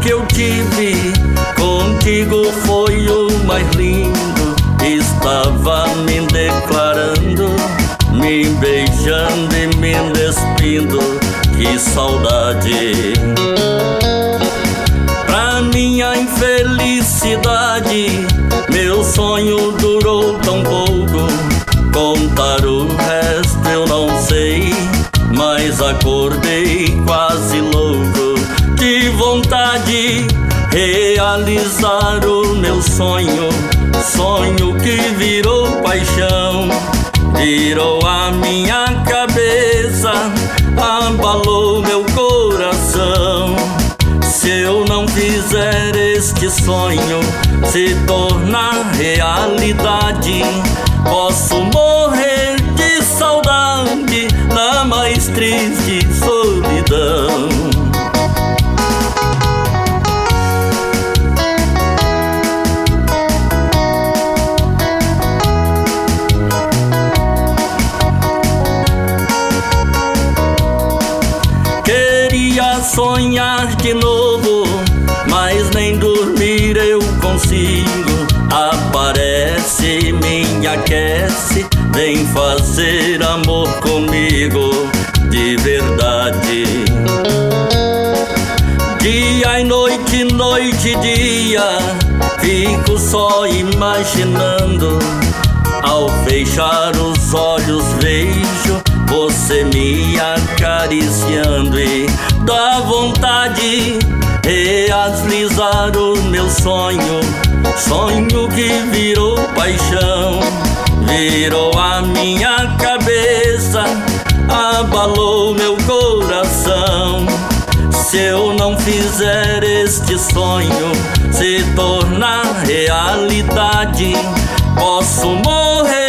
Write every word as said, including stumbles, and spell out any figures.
que eu tive contigo foi o mais lindo. Estava me declarando, me beijando e me despindo. Que saudade! Pra minha infelicidade, meu sonho durou tão pouco. Contar o resto eu não sei, mas acordei quase louco. Que vontade realizar o meu sonho, sonho que virou paixão. Virou a minha cabeça, abalou meu coração. Se eu não fizer este sonho se tornar realidade, posso morrer de saudade na mais triste solidão. Queria sonhar de novo, mas nem dormir eu consigo. Aparece, me aquece, vem fazer amor comigo de verdade. Dia e noite, noite e dia, fico só imaginando. Ao fechar os olhos vejo você me acariciando e dá vontade realizar o meu sonho, sonho que virou paixão. Virou a minha cabeça, abalou meu coração. Se eu não fizer este sonho se tornar realidade, posso morrer